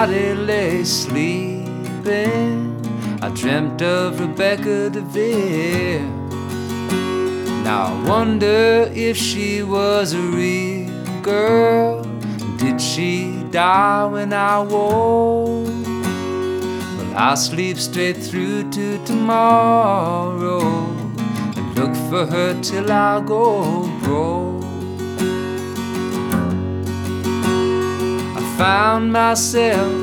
I lay sleeping, I dreamt of Rebecca DeVere. Now I wonder if she was a real girl. Did she die when I woke? Well, I'll sleep straight through to tomorrow and look for her till I go broke. I found myself